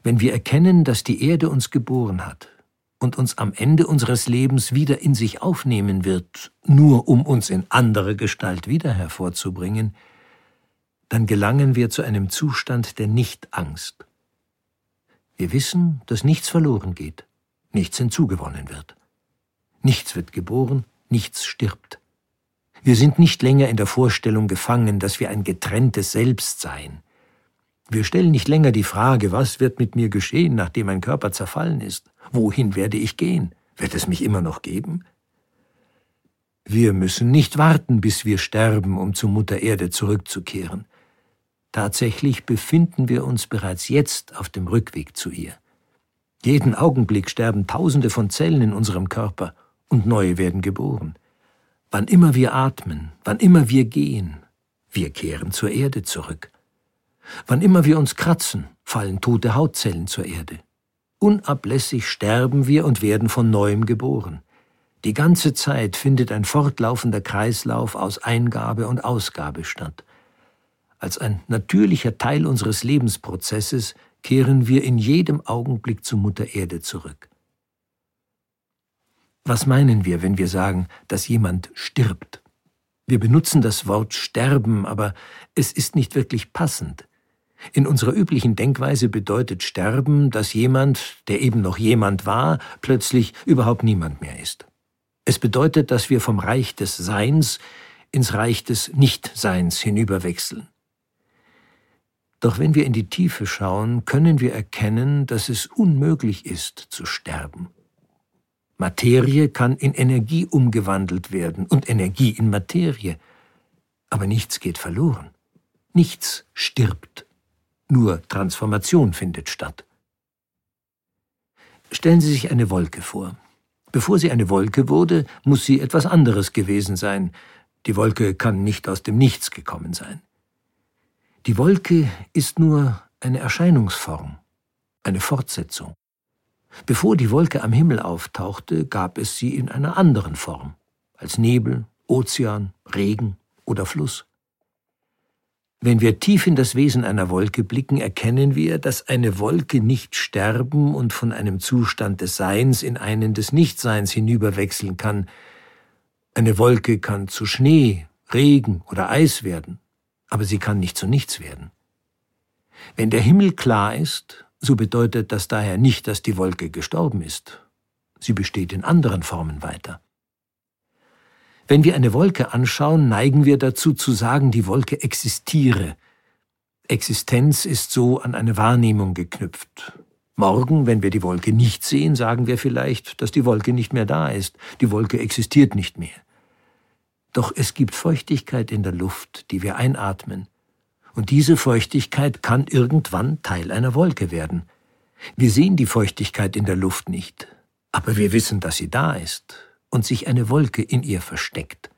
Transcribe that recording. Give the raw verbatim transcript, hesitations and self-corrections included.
wenn wir erkennen, dass die Erde uns geboren hat und uns am Ende unseres Lebens wieder in sich aufnehmen wird, nur um uns in anderer Gestalt wieder hervorzubringen, dann gelangen wir zu einem Zustand der Nichtangst. Wir wissen, dass nichts verloren geht, nichts hinzugewonnen wird. Nichts wird geboren, nichts stirbt. Wir sind nicht länger in der Vorstellung gefangen, dass wir ein getrenntes Selbst seien. Wir stellen nicht länger die Frage, was wird mit mir geschehen, nachdem mein Körper zerfallen ist? Wohin werde ich gehen? Wird es mich immer noch geben? Wir müssen nicht warten, bis wir sterben, um zu Mutter Erde zurückzukehren. Tatsächlich befinden wir uns bereits jetzt auf dem Rückweg zu ihr. Jeden Augenblick sterben Tausende von Zellen in unserem Körper und neue werden geboren. Wann immer wir atmen, wann immer wir gehen, wir kehren zur Erde zurück. Wann immer wir uns kratzen, fallen tote Hautzellen zur Erde. Unablässig sterben wir und werden von Neuem geboren. Die ganze Zeit findet ein fortlaufender Kreislauf aus Eingabe und Ausgabe statt. Als ein natürlicher Teil unseres Lebensprozesses kehren wir in jedem Augenblick zu Mutter Erde zurück. Was meinen wir, wenn wir sagen, dass jemand stirbt? Wir benutzen das Wort sterben, aber es ist nicht wirklich passend. In unserer üblichen Denkweise bedeutet sterben, dass jemand, der eben noch jemand war, plötzlich überhaupt niemand mehr ist. Es bedeutet, dass wir vom Reich des Seins ins Reich des Nichtseins hinüberwechseln. Doch wenn wir in die Tiefe schauen, können wir erkennen, dass es unmöglich ist, zu sterben. Materie kann in Energie umgewandelt werden und Energie in Materie. Aber nichts geht verloren. Nichts stirbt. Nur Transformation findet statt. Stellen Sie sich eine Wolke vor. Bevor sie eine Wolke wurde, muss sie etwas anderes gewesen sein. Die Wolke kann nicht aus dem Nichts gekommen sein. Die Wolke ist nur eine Erscheinungsform, eine Fortsetzung. Bevor die Wolke am Himmel auftauchte, gab es sie in einer anderen Form, als Nebel, Ozean, Regen oder Fluss. Wenn wir tief in das Wesen einer Wolke blicken, erkennen wir, dass eine Wolke nicht sterben und von einem Zustand des Seins in einen des Nichtseins hinüberwechseln kann. Eine Wolke kann zu Schnee, Regen oder Eis werden, aber sie kann nicht zu nichts werden. Wenn der Himmel klar ist, so bedeutet das daher nicht, dass die Wolke gestorben ist. Sie besteht in anderen Formen weiter. Wenn wir eine Wolke anschauen, neigen wir dazu zu sagen, die Wolke existiere. Existenz ist so an eine Wahrnehmung geknüpft. Morgen, wenn wir die Wolke nicht sehen, sagen wir vielleicht, dass die Wolke nicht mehr da ist. Die Wolke existiert nicht mehr. Doch es gibt Feuchtigkeit in der Luft, die wir einatmen. Und diese Feuchtigkeit kann irgendwann Teil einer Wolke werden. Wir sehen die Feuchtigkeit in der Luft nicht, aber wir wissen, dass sie da ist und sich eine Wolke in ihr versteckt.